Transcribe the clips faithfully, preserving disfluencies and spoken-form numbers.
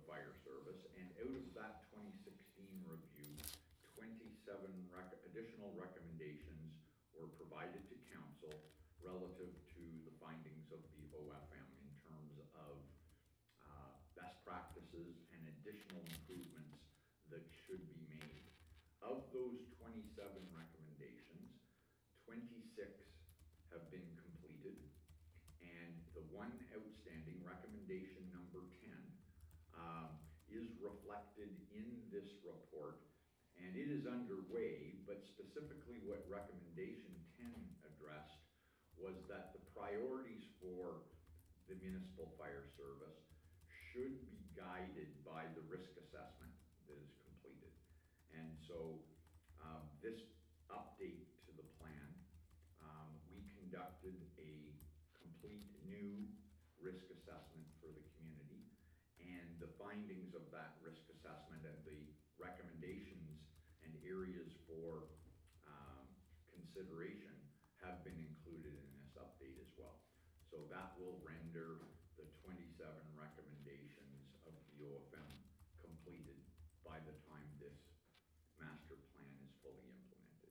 Fire Service, and out of that twenty sixteen review, twenty-seven rec additional recommendations were provided to council relative to the findings of the O F M in terms of uh, best practices and additional improvements that should be made. Of those twenty-seven recommendations, twenty-six have been completed, and the one outstanding, recommendation number ten, um, is reflected in this report, and it is underway, but specifically what recommendation ten addressed was that the priorities for the Municipal Fire Service should be guided by the risk assessment that is completed. And so um, this update to the plan, um, we conducted a complete new risk assessment for the community, and the findings of that risk assessment and the recommendations and areas for um, consideration have been included in this update as well. So that will render the twenty-seven recommendations of the O F M completed by the time this master plan is fully implemented.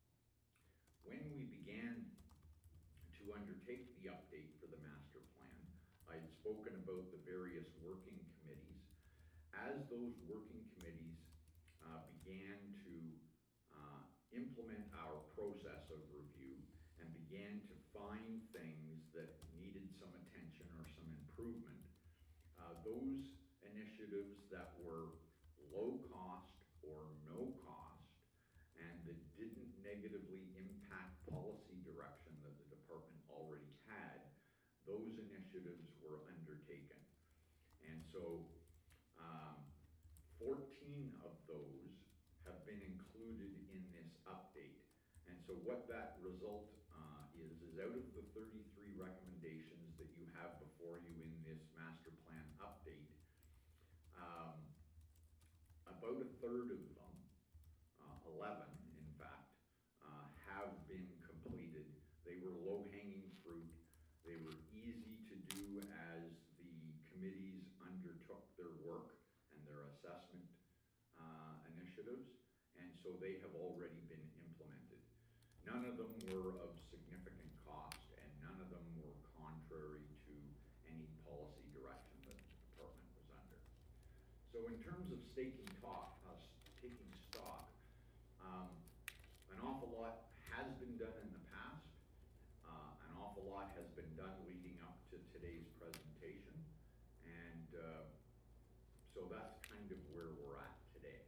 When we began to undertake the update for the master plan, I had spoken about the various working committees. As those working committees uh, began to uh, implement our process of review and began to find things that needed some attention or some improvement, uh, those initiatives that were low cost or no cost and that didn't negatively impact policy direction that the department already had, those initiatives were undertaken. And so um, fourteen of those have been included in this update. And so what that result uh, is, is out of the thirty-three recommendations that you have before you in this master plan update, um, about a third of them, uh, eleven in fact, uh, have been completed. They were low-hanging fruit. They were easy to do as the committees undertook their work and their assessment uh, initiatives, and so they have already been implemented. None of them were of significant cost, and none of them were contrary to any policy direction that the department was under. So in terms of staking talk, uh, taking stock, um, an awful lot has been done in the past. Uh, an awful lot has been done leading up to today's presentation, and uh, so that's kind of where we're at today.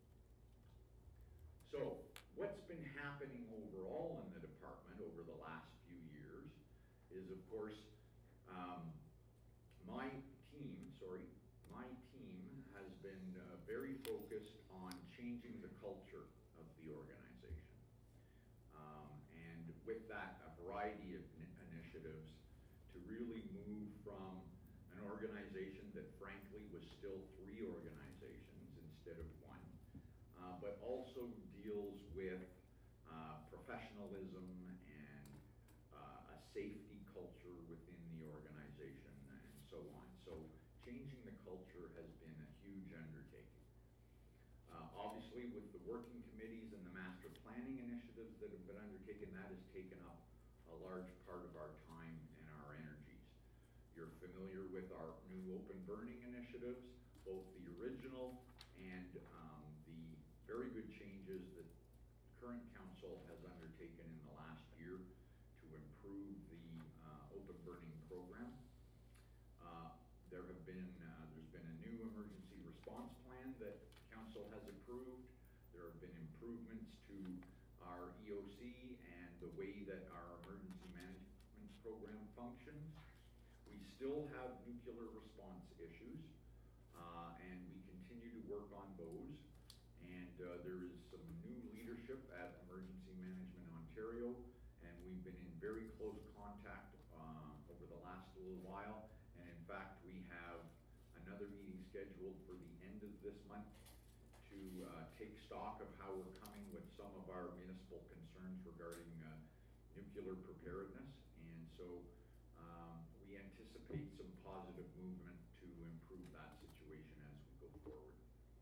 So what's been happening overall in the department over the last few years is, of course, um, my team, sorry, my team has been uh, very focused on changing the culture of the organization. Um, and with that, a variety of initiatives to really move from an organization that frankly was still three organizations instead of one, uh, but also deals with uh, professionalism and uh, a safety culture within the organization and so on. So changing the culture has been a huge undertaking. Uh, obviously, with the working committees and the master planning initiatives that have been undertaken, that has taken up a large part of our time and our energies. You're familiar with our new open burning initiatives, both the original and um, the very good changes that current council has undertaken in the last year to improve the uh, open burning program. Uh, There have been, uh, there's been a new emergency response plan that council has approved. There have been improvements to our E O C and the way that our emergency management program functions. We still have nuclear response issues, uh, and we continue to work on those. And uh, there is some new leadership at Emergency Management Ontario, and we've been in very close contact uh, over the last little while. And in fact, we have another meeting scheduled for the end of this month to uh, take stock of how we're coming with some of our municipal concerns regarding uh, nuclear preparedness. And so um, we anticipate some positive movement to improve that situation as forward.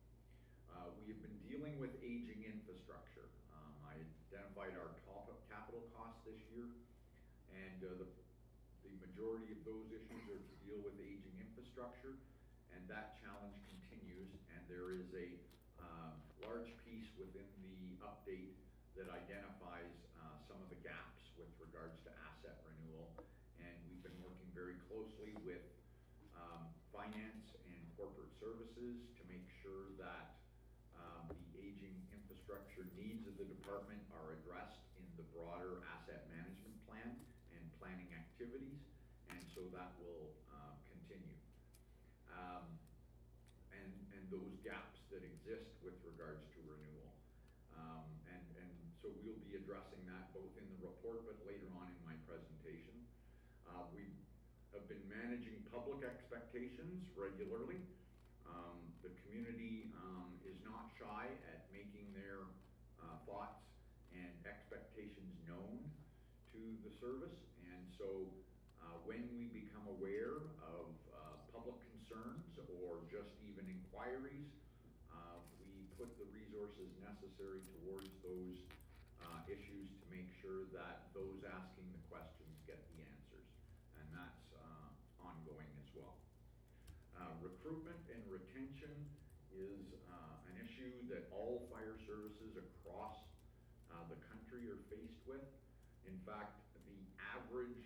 Uh, we have been dealing with aging infrastructure. Um, I identified our top capital costs this year, and uh, the, the majority of those issues are to deal with aging infrastructure, and that challenge continues, and there is a um, large piece within the update that identifies uh, some of the gaps with regards to asset renewal, and we've been working very closely with um, finance and corporate services to make sure that Um, the aging infrastructure needs of the department are addressed in the broader asset management plan and planning activities, and so that will uh, continue. Um, and, and those gaps that exist with regards to renewal. Um, and, and so we'll be addressing that both in the report but later on in my presentation. Uh, we have been managing public expectations regularly. Um, the community um, is not shy at making their uh, thoughts and expectations known to the service, and so uh, when we become aware of uh, public concerns or just even inquiries, uh, we put the resources necessary towards those uh, issues to make sure that those asking the questions get the answers, and that's uh, ongoing as well. Uh, recruitment and retention is uh, an issue that all fire services across uh, the country are faced with. In fact, the average,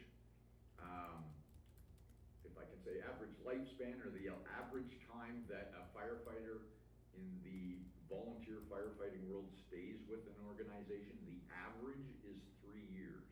um, if I can say average lifespan, or the average time that a firefighter in the volunteer firefighting world stays with an organization, the average is three years.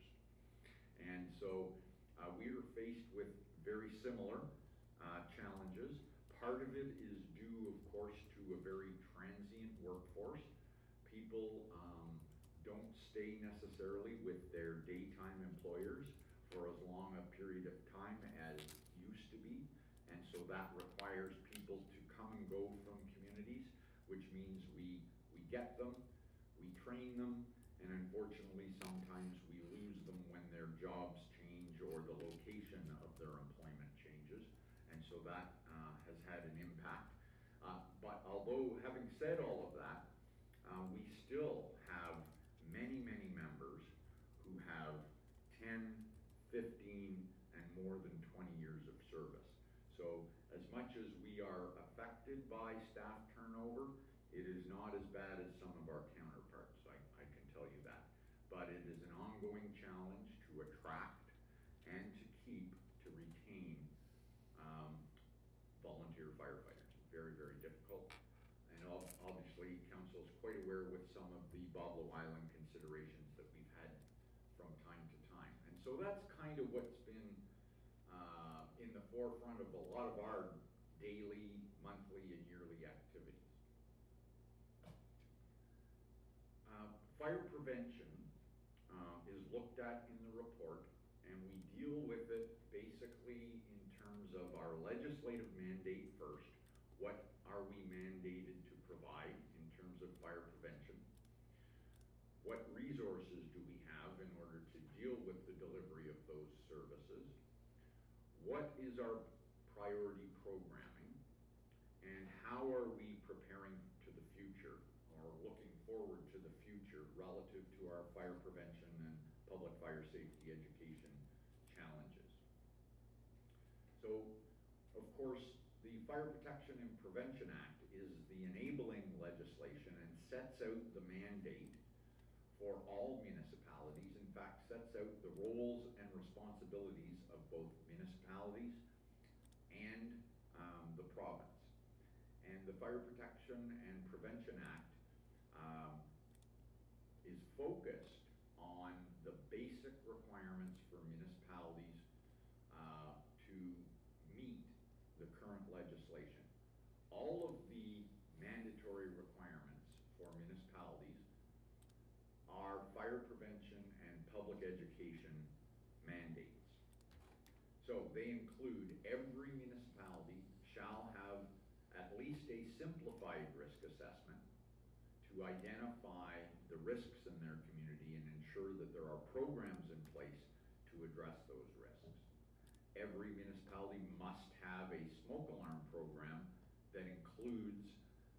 And so uh, we are faced with very similar Uh, challenges. Part of it is due, of course, to a very transient workforce. People um, don't stay necessarily with their daytime employers for as long a period of time as used to be, and so that requires people to come and go from communities, which means we, we get them, we train them, and unfortunately sometimes we lose them when their jobs change or the location of their employment changes. And so that uh, has had an impact. Uh, but although having said all of that, uh, we still have many, many members who have ten, fifteen, and more than twenty years of service. So as much as we are affected by staff turnover, it is not as bad as some of our counterparts, I, I can tell you that. But it is an ongoing challenge to attract and to keep, to retain Um, volunteer firefighters. Very, very difficult. And obviously, Council is quite aware with some of the Bob Lowe Island considerations that we've had from time to time. And so that's kind of what's been uh, in the forefront of a lot of our daily, monthly, and yearly activities. Uh, fire prevention uh, is looked at in the report, and we deal with it basically in terms of our legislative mandate first. What are we mandated to provide in terms of fire prevention? What resources do we have in order to deal with the delivery of those services? What is our priority programming? And how are we preparing to the future, or looking forward to the future relative to our fire prevention and public fire safety education challenges? So, of course, the Fire Protection and Prevention Act is the enabling legislation and sets out the mandate for all municipalities. In fact, sets out the roles and responsibilities of both municipalities and um, the province. And the Fire Protection and Prevention Act um, is focused on the basic requirements for municipalities uh, to meet the current legislation. All of the mandatory requirements for municipalities are fire prevention and public education mandates. So they include every municipality shall have at least a simplified risk assessment to identify the risks in their community and ensure that there are programs in place to address those risks. Every municipality must have a smoke alarm program that includes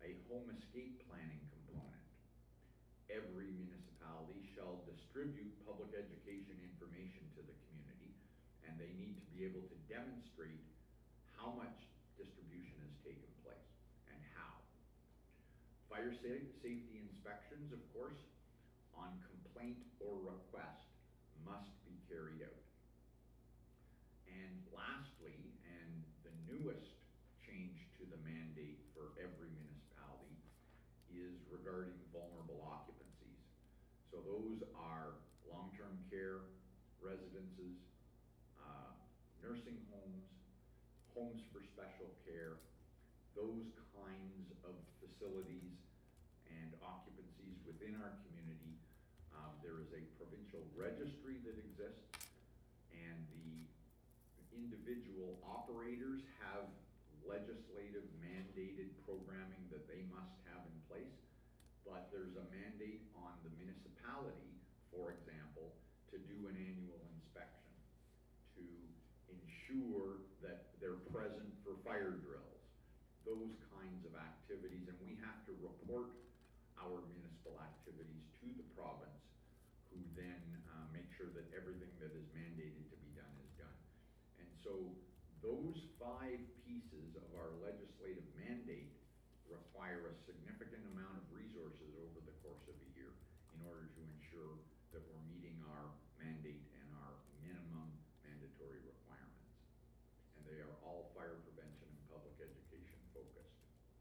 a home escape planning component. Every municipality shall distribute public education information to the community, and they need to be able to demonstrate how much distribution has taken place and how. Fire sa- safety inspections, of course, on complaint or request must be carried out. And lastly, and the newest change to the mandate for every municipality is regarding vulnerable occupancies. So those are long-term care residences, uh, nursing homes, homes for special care, those kinds of facilities and occupancies within our community. Um, there is a provincial registry that exists, and the individual operators have legislative mandated programming that they must have in place, but there's a mandate on the municipality, for example, to do an annual inspection, to ensure that they're present for fire drills, those kinds of activities, and we have to report our municipal activities to the province, who then uh, make sure that everything that is mandated to be done is done. And so those five pieces of our legislative mandate require a significant amount of resources over the course of a year in order to ensure that we're meeting our mandate and our minimum mandatory requirements. And they are all fire prevention and public education focused.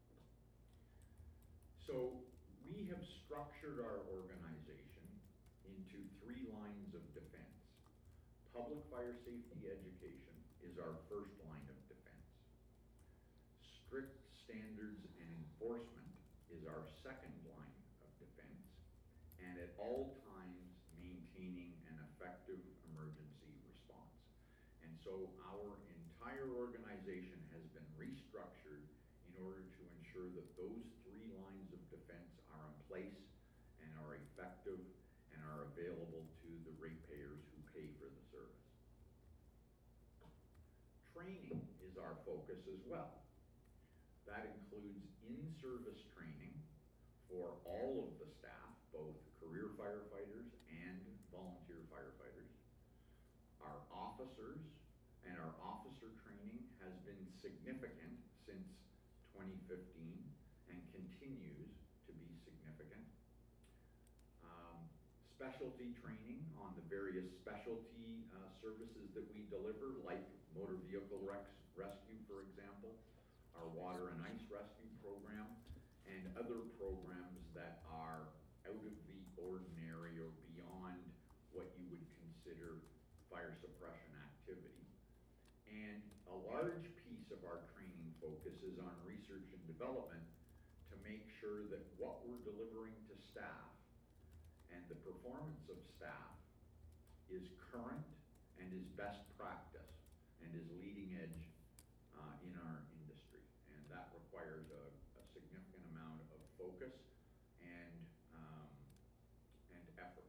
So we have structured our organization into three lines of defense. Public fire safety education is our first line of defense. Strict standards and enforcement is our second line of defense. And at all times, maintaining an effective emergency response. And so our entire organization has been restructured in order to ensure that those three lines of defense are in place and are effective and are available to the ratepayers who pay for the service. Training is our focus as well. That includes in-service training for all of the staff, both career firefighters and volunteer firefighters. Our officers and our officer training has been significant since twenty fifteen and continues to be significant. Um, specialty training on the various specialty uh, services that we deliver, like motor vehicle res- rescue, for example, our water and ice rescue program, and other programs that are out of the ordinary or beyond what you would consider fire suppression activity. And a large piece of our training focus is on research and development to make sure that what we're delivering to staff and the performance of staff is current and is best practice and is leading edge uh, in our industry. And that requires a, a significant amount of focus and, um, and effort.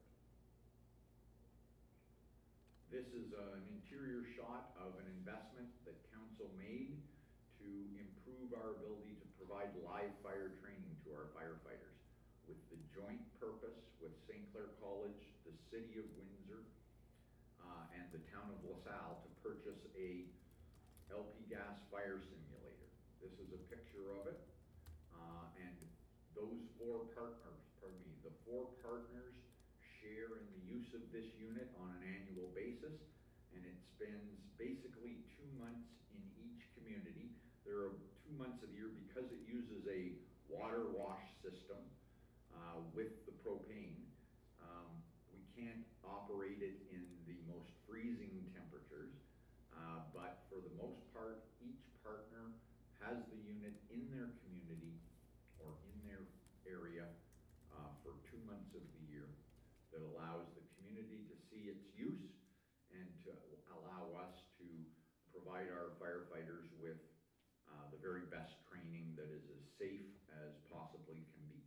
This is an interior shot of an investment that council made to improve our ability to provide live fire training to our firefighters, with the joint purpose with Saint Clair College, the City of Windsor, uh, and the town of LaSalle to purchase a L P gas fire simulator. This is a picture of it, uh, and those four partners, pardon me, the four partners share in the use of this unit on an annual basis, and it spends basically two months in each community. There are two months of the year because it uses a water wash system uh, with the propane. Um, we can't operate it in the most freezing temperatures, uh, but for the most part, each partner has the unit in their community or in their area uh, for two months of the year. That allows the community to see its use and to allow us to provide our firefighters with uh, the very best training that is as safe as possibly can be.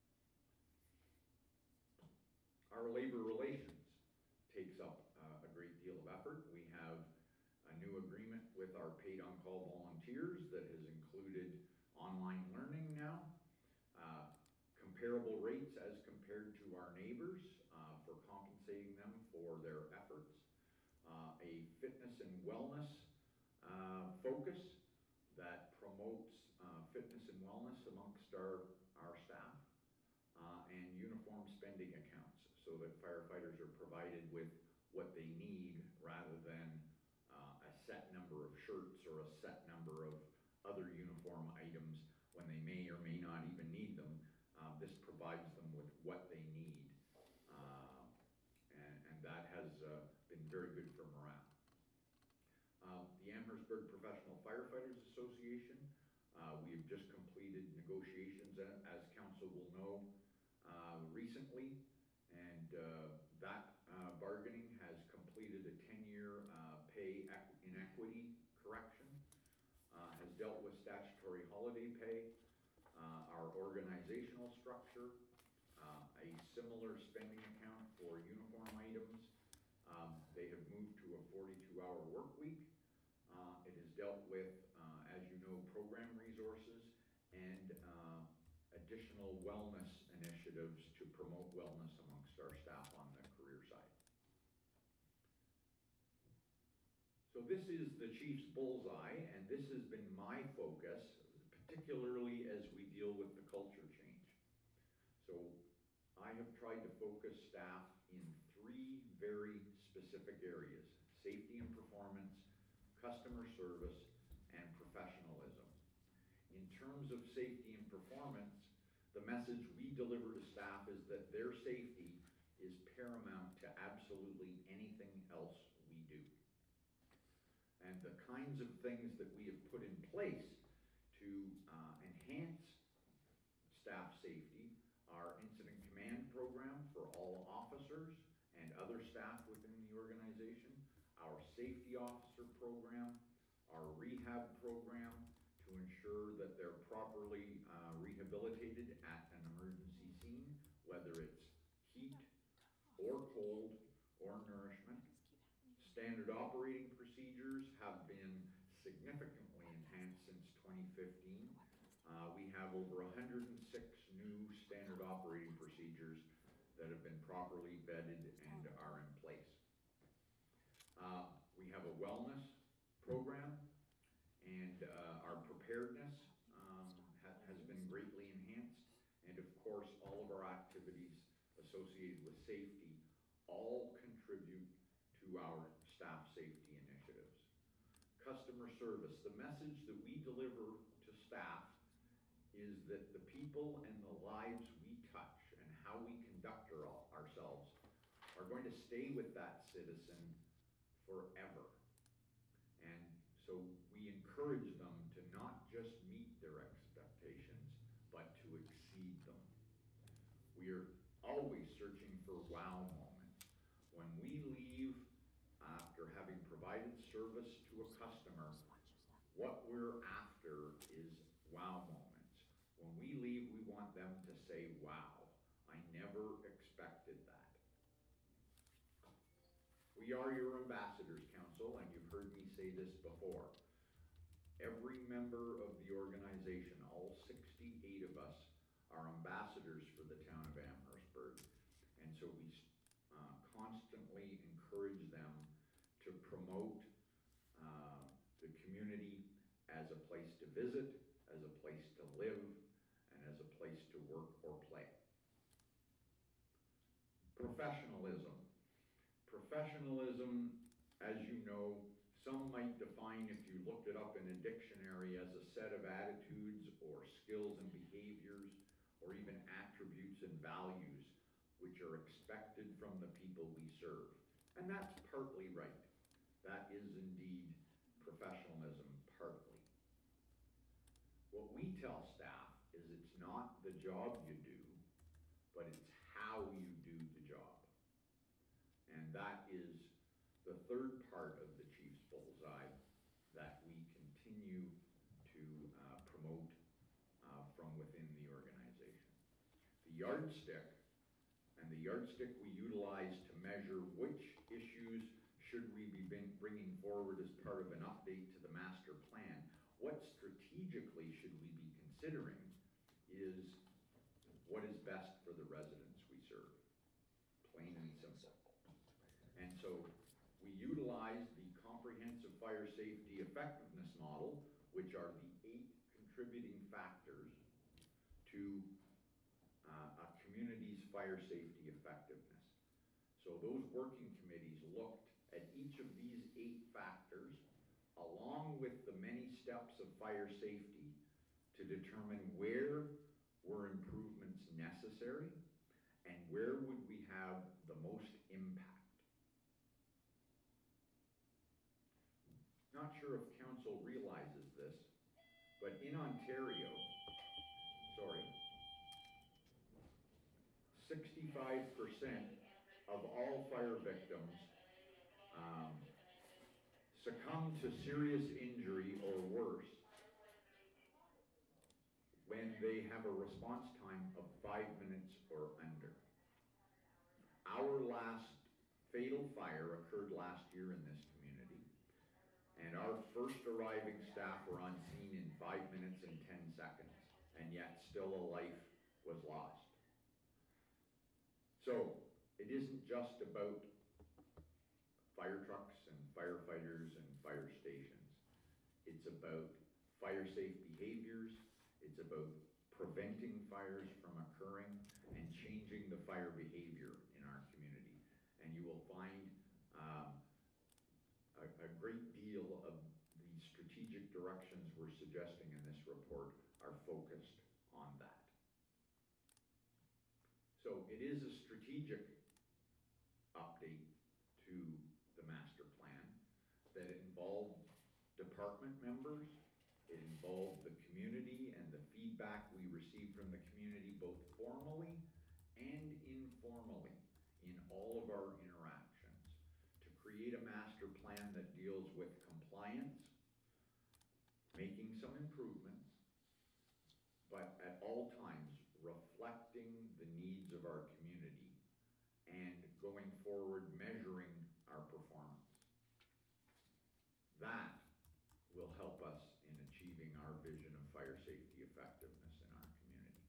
Our labor relations takes up uh, a great deal of effort. We have a new agreement with our paid on-call volunteers that has included online learning now. comparable rates as compared to our neighbors uh, for compensating them for their efforts. Uh, a fitness and wellness uh, focus that promotes uh, fitness and wellness amongst our, our staff, uh, and uniform spending accounts so that firefighters are provided with what they need rather than uh, a set number of shirts or a set number of other uniform items when they may or may not even need them. Uh, this provides them with what they need, uh, and, and that has uh, been very good for morale. Uh, the Amherstburg Professional Firefighters Association, uh, we have just completed negotiations, as council will know, uh, recently, and uh, that uh, bargaining has completed a ten-year uh, pay inequity correction, uh, has dealt with statutory holiday pay, uh, our organizational structure, uh, a similar spending account for uniform items. Um, they have moved to a forty-two hour work week. Uh, it has dealt with, uh, as you know, program resources and uh, additional wellness initiatives to promote wellness amongst our staff on the career side. So this is the chief's bullseye, and this has been my focus, particularly as we deal with the culture change. So I have tried to focus staff in three very specific areas: safety and performance, customer service, and professionalism. In terms of safety and performance, the message we deliver to staff is that their safety is paramount to absolutely anything else we do. And the kinds of things that we have put in place to uh, enhance staff safety are incident command program for all officers and other staff within the organization, our safety officer program, our rehab program to ensure that they're properly uh, rehabilitated at an emergency scene, whether it's heat or cold or nourishment. Standard operating procedures have been significantly enhanced since twenty fifteen. Uh, we have over one hundred six new standard operating procedures that have been properly vetted and are in place. Uh, we have a wellness program, and uh, our preparedness um, ha has been greatly enhanced, and of course all of our activities associated with safety all contribute to our staff safety initiatives. Customer service, the message that we deliver to staff is that the people and the lives we touch and how we conduct our, ourselves are going to stay with that citizen forever. And so we encourage them to not just meet their expectations, but to exceed them. We are always searching for wow moments. When we leave after having provided service to a customer, what we're after is wow moments. When we leave, we want them to say, wow, I never expected that. We are your ambassadors, Council, and you've heard me say this before. Every member of the organization, all sixty-eight of us, are ambassadors for the town of Amherstburg. And so we uh, constantly encourage them to promote uh, the community as a place to visit, as a place to live, and as a place to work or play. Professionalism. Professionalism, as you know, some might define, if you looked it up in a dictionary, as a set of attitudes or skills and behaviors, or even attributes and values which are expected from the people we serve. And that's partly right. That is indeed professionalism, partly. What we tell staff is it's not the job you do, but it's how you do the job. And that is the third part of the chief's bullseye that we continue to uh, promote uh, from within the organization. The yardstick, and the yardstick we utilize to measure which issues should we be bringing forward as part of an update to the master plan, what strategically should we be considering, is what is best for the residents we serve, plain and simple. And so we utilize the comprehensive fire safety effectiveness model, which are the eight contributing factors to uh, a community's fire safety effectiveness. So those working committees looked at each of these eight factors along with the many steps of fire safety to determine where were improvements necessary and where would we have the most impact. Not sure if council realizes this, but in Ontario, sorry, sixty-five percent of all fire victims um, succumb to serious injury or worse when they have a response time of five minutes or under. Our last fatal fire occurred last year in this community, and our first arriving staff were on scene in five minutes and ten seconds, and yet still a life was lost. So it isn't just about fire trucks and firefighters and fire stations. It's about fire safe behaviors. It's about preventing fires from occurring and changing the fire behavior in our community. And you will find um, a, a great deal of the strategic directions we're suggesting in this report are focused on that. So it is a strategic update to the master plan that involved department members. It involved the community and the feedback we received from the community both formally and informally in all of our interactions to create a master plan that deals with compliance, making some improvements, but at all times reflecting the needs of our community and going forward measuring our performance. That will help us in achieving our vision of fire safety effectiveness in our community.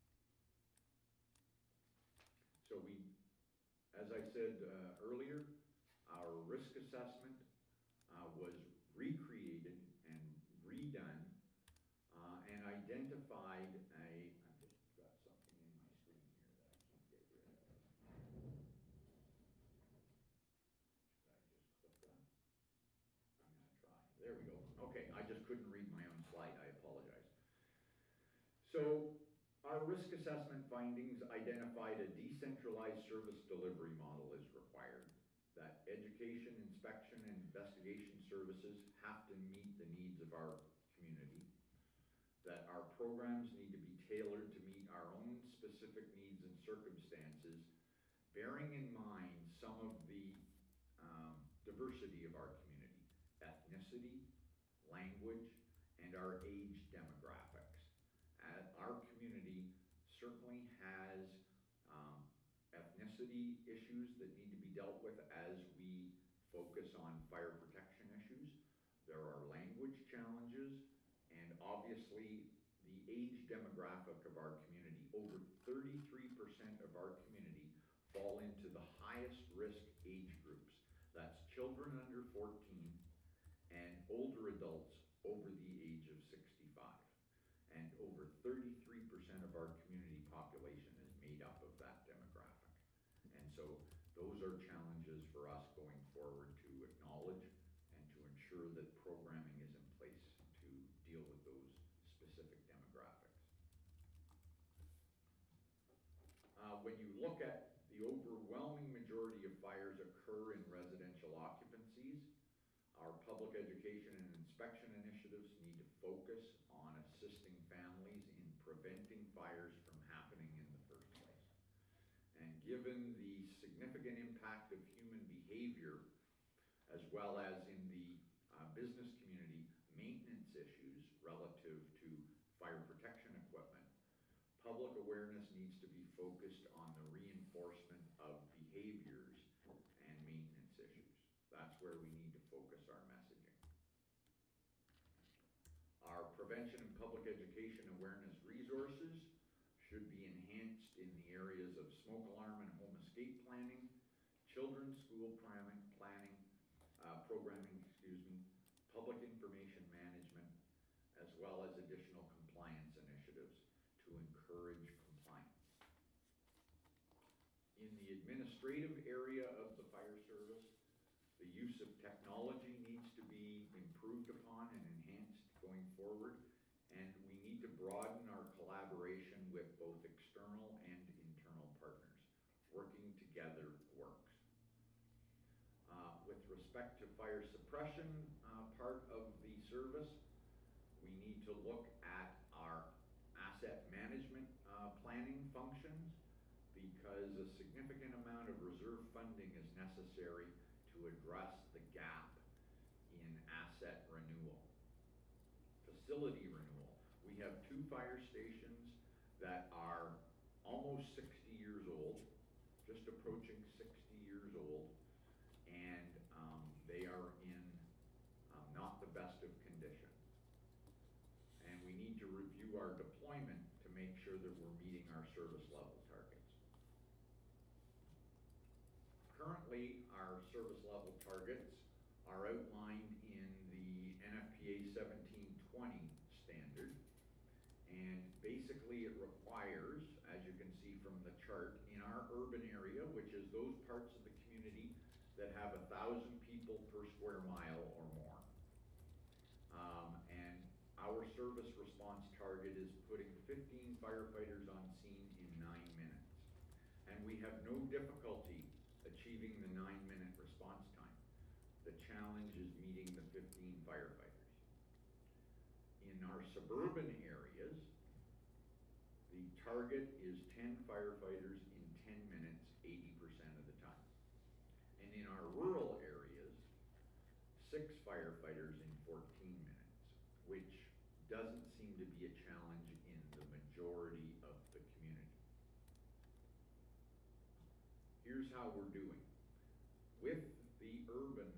So we, as I said uh, earlier, our risk assessment uh, was recreated and redone uh, and identified a, I've just got something in my screen here that I can't get rid of. Should I just click that? I'm going to try. There we go. Okay, I just couldn't read my own slide. I apologize. So our risk assessment findings identified a decentralized service delivery model is required. That education, inspection, and investigation services have to meet the needs of our community. That our programs need to be tailored to meet our own specific needs and circumstances, bearing in mind some of the um, diversity of our community, ethnicity, language, and our age demographics. Uh, our community certainly has um, ethnicity issues that need to be dealt with as we focus on fire protection issues. There are language challenges, and obviously the age demographic of our community. Over thirty-three percent of our community fall into the highest risk age groups. That's children under fourteen and older adults over the age of sixty-five. And over thirty-three percent of our community population is made up of that demographic. And so those are challenges for us going forward to acknowledge and to ensure that programming is in place to deal with those specific demographics. Uh, when you look at the overwhelming majority of fires occur in residential occupancies, our public education and inspection initiatives need to focus on assisting families in preventing fires from happening in the first place. And given the significant impact of human behavior, as well as in the uh, business community, maintenance issues relative to fire protection equipment, public awareness needs to be focused on the reinforcement of behaviors and maintenance issues. That's where we need to focus our messaging. Our prevention and public education awareness resources should be enhanced in the areas of smoke alarm and home escape planning, children's school planning, planning, uh, programming, excuse me, public information management, as well as additional compliance initiatives to encourage compliance. In the administrative area of the fire service, the use of technology needs to be improved upon and enhanced going forward, and we need to broaden our collaboration with both external and internal partners. Working together works. Uh, with respect to fire suppression uh, part of the service, we need to look at our asset management uh, planning functions, because a significant amount of reserve funding is necessary to address the gap in asset renewal. Facility renewal. We have two fire stations that are almost sixty years old, just approaching sixty years old, and um, they are in um, not the best of condition. And we need to review our deployment to make sure that we're meeting our service level targets. Currently, our service level targets are outlined in the N F P A seventeen twenty standard, and basically it requires, as you can see from the chart, in our urban area, which is those parts of the community that have a thousand people per square mile or more, um, and our service response target is putting fifteen firefighters on scene in nine minutes, and we have no difficulty achieving the nine minute response time. The challenge is meeting the fifteen firefighters. In our suburban areas, the target is ten firefighters in ten minutes, eighty percent of the time. And in our rural areas, six firefighters in fourteen minutes, which doesn't seem to be a challenge in the majority of the community. Here's how we're doing. With the urban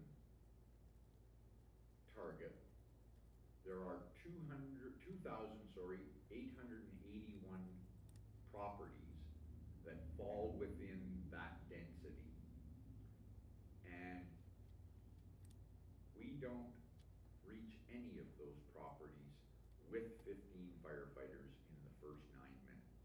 target, there are two thousand, sorry, eight hundred eighty-one properties that fall within that density. And we don't reach any of those properties with fifteen firefighters in the first nine minutes.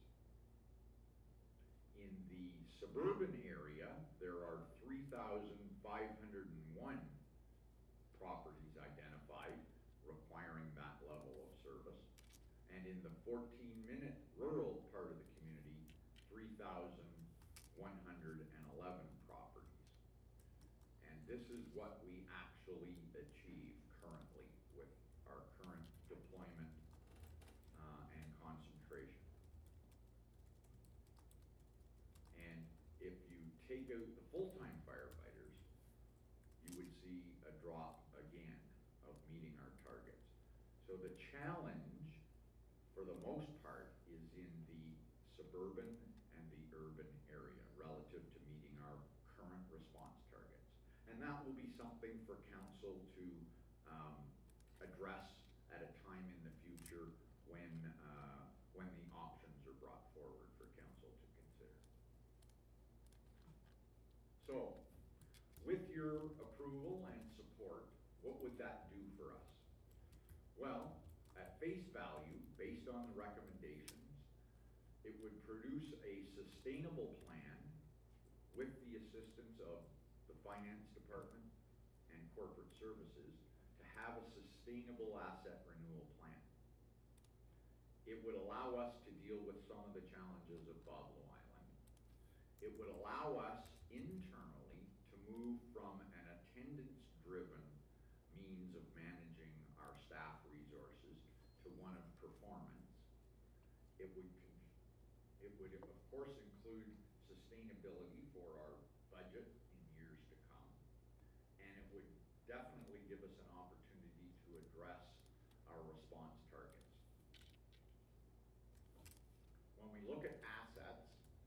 In the suburban area, there are three thousand five hundred one properties identified requiring that level of service. And in the fourteen minute rural part of the community, three thousand one hundred eleven properties. And this is what we actually achieve currently with our current deployment uh, and concentration. And if you take out the full-time firefighters, you would see a drop again of meeting our targets. So the challenge, for the most part, is in the suburban and the urban area relative to meeting our current response targets. And that will be something for council to um, address at a time in the future when, uh, when the options are brought forward for council to consider. So, with your approval and support, what would that do for us? Well, at face value, based on the recommendations, it would produce a sustainable plan with the assistance of the finance department and corporate services to have a sustainable asset renewal plan. It would allow us to deal with some of the challenges of Boblo Island. It would allow us internally to move from an attendance-driven means of managing our staff resources to one of performance. It would, it would of course include sustainability for our budget in years to come, and it would definitely give us an opportunity to address our response targets. When we look at assets,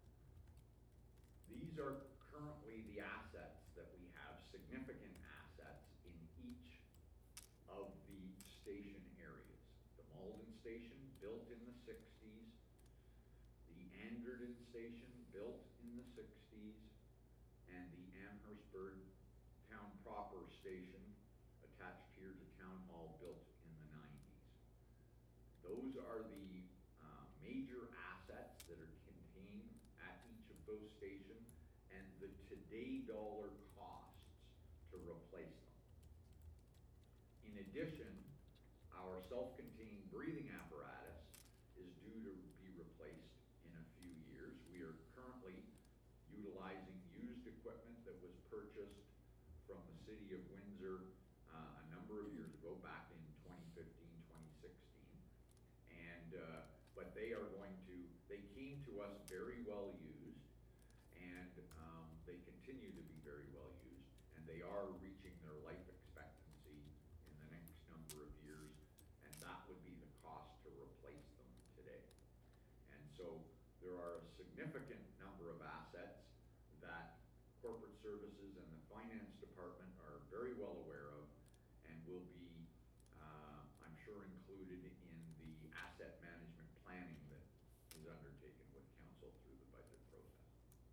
these are currently the assets that we have, significant assets in each of the station areas. The Malden Station, built in the sixties, the Anderton Station, built in the sixties, and the Amherstburg Town Proper Station, attached here to Town Hall, built in the nineties. Those are the uh, major assets that are contained at each of those stations, and the today dollar costs to replace them. In addition, our self-contained breathing apparatus is due to be replaced in a few years. We are currently utilizing used equipment that was purchased from the city of Windsor uh, a number of years ago, back in twenty fifteen, twenty sixteen. And, uh, but they are going to, they came to us very well used, and um, they continue to be very well used, and they are reaching their life expectancy in the next number of years, and that would be the cost to replace them today. And so there are a significant number of assets that corporate services and the finance department are very well aware of, and will be, uh, I'm sure, included in the asset management planning that is undertaken with council through the budget process.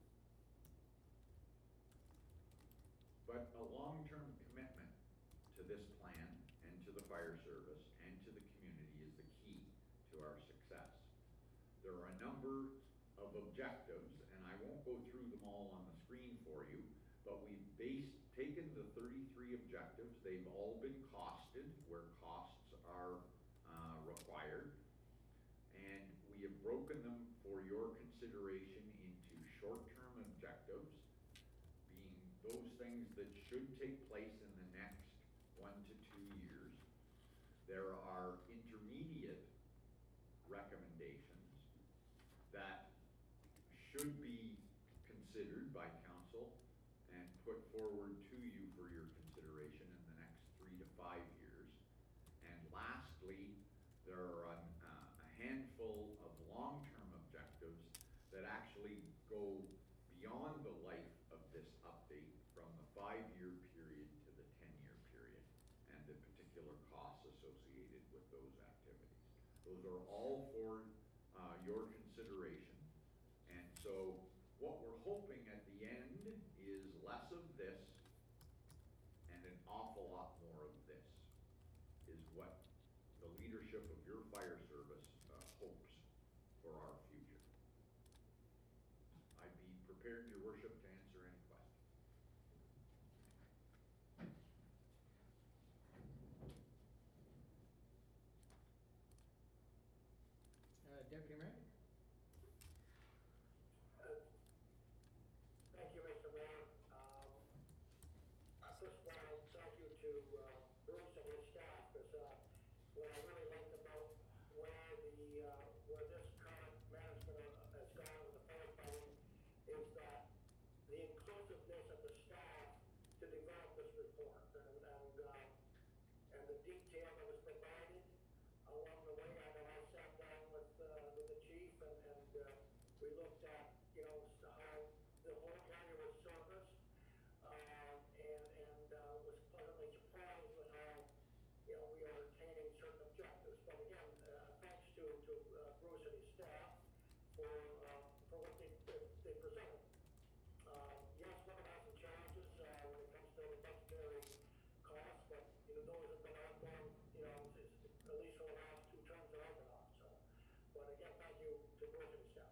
But a long-term commitment to this plan and to the fire service and to the community is the key to our success. There are a number of objectives, and I won't go through them all on the screen for you, but we've based, taken the thirty-three objectives. They've all been costed where costs are uh, required, and we have broken them for your consideration into short-term objectives, being those things that should take place in the next one to two years. There are intermediate recommendations that should be considered by council and put forward to you for your consideration in the next three to five years. And lastly, there are a, uh, a handful of long-term objectives that actually go beyond the life of this update, from the five-year period to the ten-year period, and the particular costs associated with those activities. Those are all for uh, your consideration. And so what we're hoping at the end is less of this and an awful lot more of this, is what the leadership of your fire service uh, hopes for our future. I'd be prepared, your worship, to answer any questions. Uh, Deputy Mayor? Thank you, Mister Mayor. Um, First of all, thank you to uh, Bruce and his staff, because uh, what I really liked about where the, uh, where this current management has gone with the firefighting is that the inclusiveness of the staff to develop this report, and, and, uh, and the detail that was provided along the way. I know I sat down with, uh, with the chief, and, and uh, we looked at, you know, how the whole county was serviced, uh, and, and uh, was pleasantly surprised with how, you know, we are attaining certain objectives. But again, uh, thanks to, to uh, Bruce and his staff for, uh, for what they, they, they presented. Uh, yes, we're going to have some challenges uh, when it comes to the budgetary costs, but, you know, those have been ongoing, you know, at least for the last two terms that I've been on. So, but again, thank you to Bruce and his staff.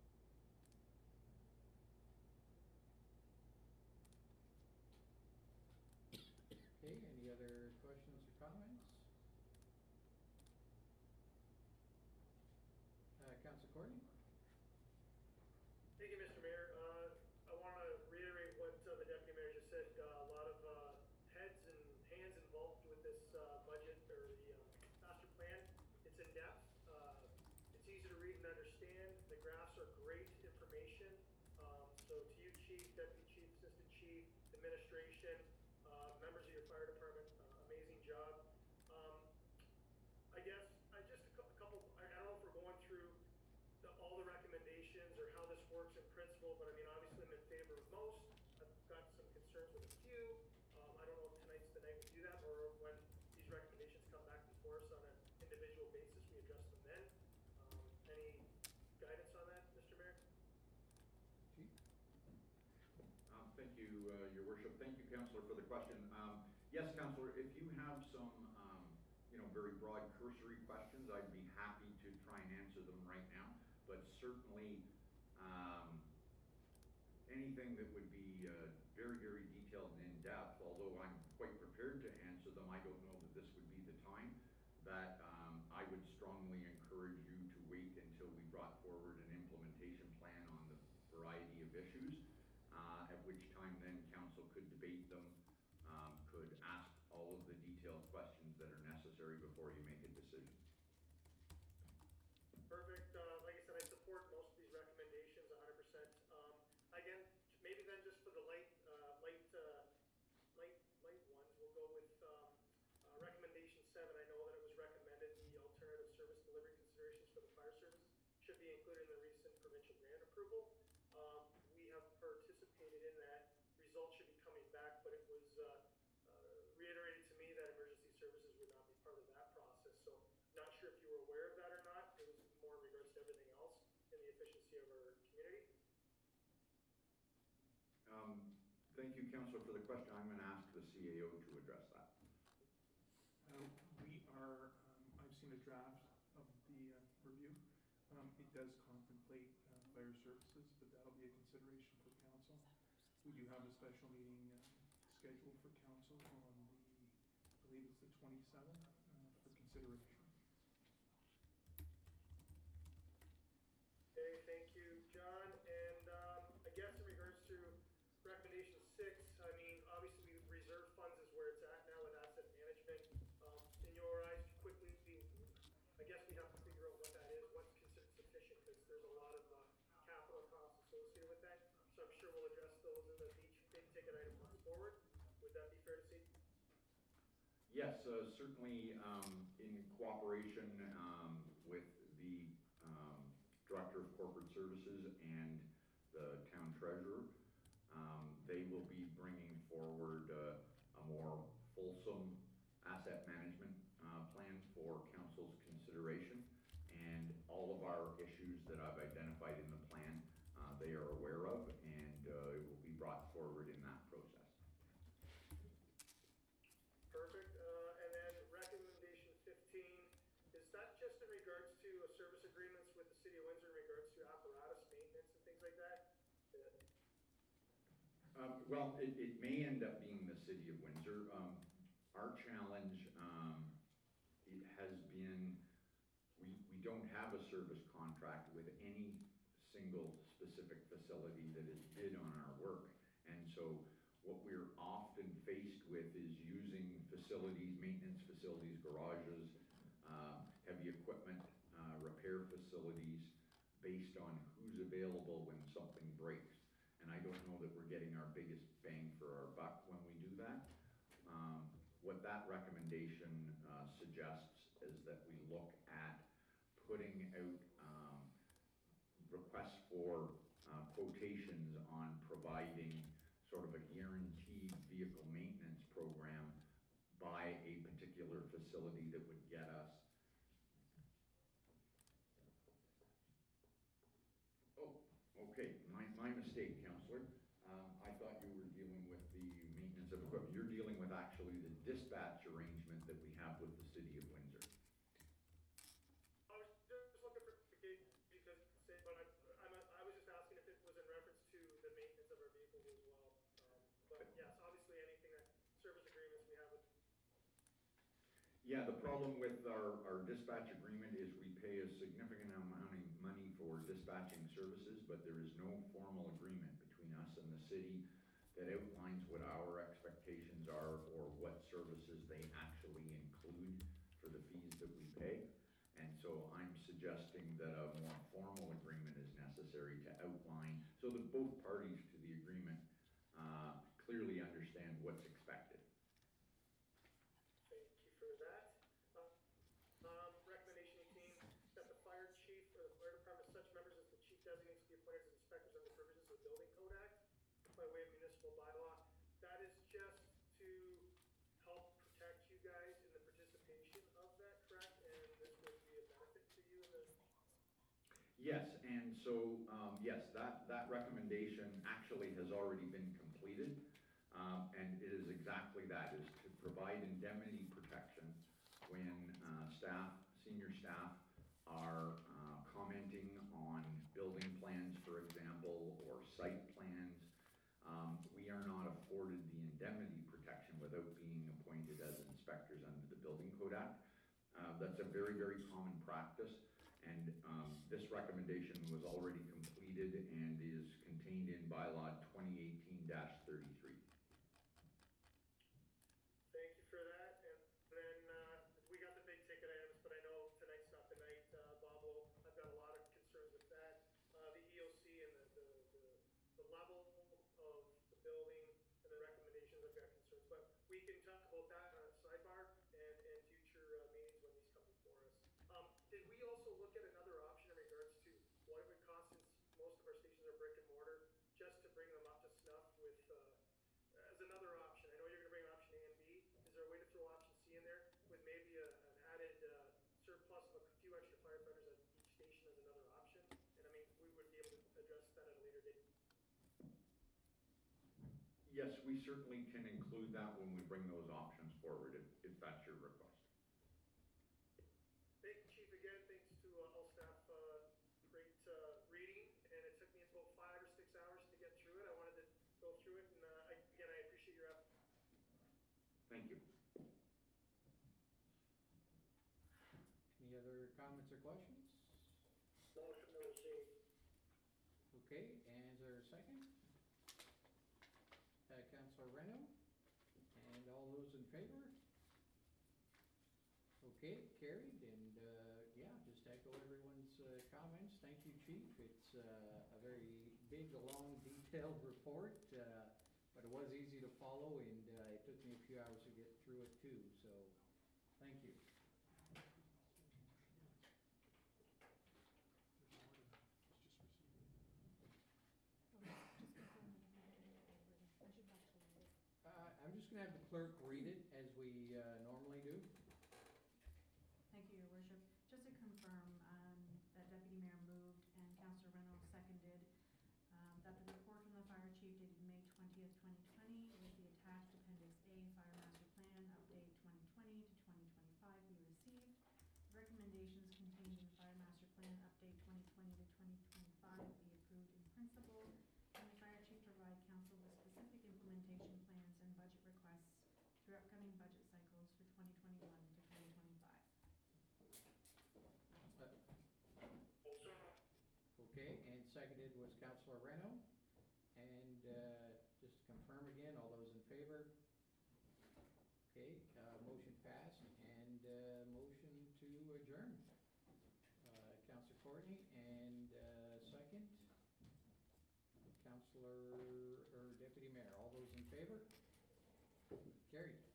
Okay, any other questions or comments? Uh, Councilor Courtney? Thank you, Mister Mayor. Uh, I want to reiterate what uh, the Deputy Mayor just said. Uh, a lot of uh, heads and hands involved with this uh, budget, or the uh, master plan. It's in depth. Uh, it's easy to read and understand. The graphs are great information. Um, so to you, Chief, Deputy Chief, Assistant Chief, Administration, uh, members of your fire department, uh, amazing job. Um, I guess I just a cou- a couple. I, I don't know if we're going through the, all the recommendations or how this works in principle, but I mean, obviously, I'm in favor of most. I've got some concerns with a few. Um, I don't know if tonight's the night we do that, or when these recommendations come back before us on an individual basis, we address them then. Um, any guidance on that, Mister Mayor? Thank you, uh, your worship. Thank you, Councillor, for the question. Um, yes, Councillor, if you have some, um, you know, very broad cursory questions, I'd be happy to try and answer them right now. But certainly, um, anything that would be uh, very, very detailed and in-depth, although I'm quite prepared to answer them, I don't know that this would be the time. That um, I would strongly encourage you to wait until we brought forward an implementation plan on the variety of issues, uh, at which time then council could debate them, um, could ask all of the detailed questions that are necessary before you make a decision. Perfect. Uh, like I said, I support most of these recommendations one hundred percent. Um, again, maybe then just for the light, uh, light, uh, light, light ones, we'll go with um, uh, recommendation seven. I know that it was recommended the alternative service delivery considerations for the fire service should be included in the recent provincial grant approval. Um, we have participated in that. Results should be coming back, but it was uh, uh, reiterated to me that emergency services would not be part of that process. So, not sure if you were aware of that or not. It was more in regards to everything else and the efficiency of our community. Um, thank you, Councillor, for the question. I'm going to ask the C A O to address that. Uh, we are, um, I've seen a draft of the uh, review. Um, it does contemplate uh, fire services, but that'll be a consideration for council. We do have a special meeting uh, scheduled for council on the, I believe it's the twenty-seventh, uh, for consideration. Okay, thank you, John. And um, I guess in regards to recommendation six, I mean, obviously reserve funds is where it's at now with asset management. Um, in your eyes, quickly, I guess we have to figure out what that is, what's considered sufficient, because there's a lot of uh, capital costs associated with that. So I'm sure we'll address those as each big ticket item comes forward. Would that be fair to say? Yes, uh, certainly um, in cooperation um, with the um, Director of Corporate Services and the Town Treasurer, um, they will be bringing forward uh, a more fulsome asset management uh, plan for Council's consideration. And all of our issues that I've identified in the plan, uh, they are aware of, and uh, it will be brought forward in that process. Perfect. Uh, and then recommendation fifteen, is that just in regards to uh, service agreements with the City of Windsor in regards to apparatus maintenance and things like that? Uh, Um, well, it, it may end up being the City of Windsor. Um, our challenge um, it has been, we, we don't have a service contract with any single specific facility that is bid on our work. And so what we're often faced with is using facilities, maintenance facilities, garages, uh, heavy equipment, uh, repair facilities based on who's available when something breaks. And I don't know that we're getting our biggest bang for our buck when we do that. Um, what that recommendation uh, suggests is that we look at putting out um, requests for uh, quotations on providing sort of a guaranteed vehicle maintenance program by a particular facility that would get us. Oh, okay, my, my mistake, Councillor. Um, I thought you were dealing with the maintenance of equipment. You're dealing with actually the dispatch arrangement that we have with the City of Windsor. I was just looking for clarification because, say, but I, I'm, I was just asking if it was in reference to the maintenance of our vehicles as well. Um, but yes, obviously anything that service agreements we have with. Yeah, the problem with our, our dispatch agreement is we pay a significant amount of money for dispatching services, but there is no formal agreement between us and the city that outlines what our expectations are or what services they actually include for the fees that we pay. And so I'm suggesting that a more formal agreement is necessary to outline so that both parties to the agreement uh, clearly understand what's expected. Thank you for that. Uh, um, recommendation eighteen, that the fire chief or the fire department, such members as the chief designates be appointed as inspectors under provisions of the Building Code Act by way of municipal bylaw. That is just to help protect you guys in the participation of that, correct? And this would be a benefit to you in the. Yes, and so, um, yes, that, that recommendation actually has already been complied completed. Um, and it is exactly that, is to provide indemnity protection when, uh, staff, senior staff are, uh, commenting on building plans, for example, or site plans. Um, we are not afforded the indemnity protection without being appointed as inspectors under the Building Code Act. Uh, that's a very, very common practice, and, um, this recommendation was already completed and is contained in bylaw twenty eighteen thirty-three. Thank you for that, and then, uh, we got the big ticket items, but I know tonight's not the night, uh, Bob will, I've got a lot of concerns with that. Uh, the E O C and the, the, the, the level of the building and the recommendations, I've got concerns, but we can talk about that on a sidebar and, and future, uh, meetings when these come before us. Um, did we also look at another option in regards to what it would cost, since most of our stations are brick and mortar, just to bring them up to snuff with, uh, as another option? I know you're gonna bring option A and B. Is there a way to throw option C in there with maybe a, an added, uh, surplus of a few extra firefighters at each station as another option? And I mean, we would be able to address that at a later date. Yes, we certainly can include that when we bring those options forward, if, if that's your request. Thank you, Chief, again, thanks to uh, all staff, uh, great, uh, reading, and it took me about five or six hours to get through it. I wanted to go through it, and, uh, I, again, I appreciate your effort. Thank you. Any other comments or questions? Motion to receive. Okay, and is there a second? Uh, Councillor Reno, and all those in favor? Okay, carried, and, uh, yeah, just echo everyone's, uh, comments. Thank you, Chief. It's, uh, a very big, long, detailed report, uh, but it was easy to follow, and, uh, it took me a few hours to get through it too, so, thank you. Uh, I'm just gonna have the clerk read it as we, uh, normally do. Thank you, Your Worship. Just to confirm, um, that Deputy Mayor moved and Councillor Reynolds seconded, um, that the report from the fire chief dated May twentieth, twenty twenty, with the attached Appendix A Fire Master Plan Update twenty twenty to twenty twenty-five be received. Recommendations contained in the Fire Master Plan Update twenty twenty to twenty twenty-five be approved in principle, and the fire chief provide council with specific implementation plans and budget requests through upcoming budget cycles for twenty twenty-one to twenty twenty-five. Uh, And so, Okay, and seconded was Councillor Reno. And, uh, just to confirm again, all those in favor? Okay, uh, motion passed, and, uh, motion to adjourn. Uh, Councillor Courtney, and, uh, second, Councillor, or Deputy Mayor, all those in favor? Carried.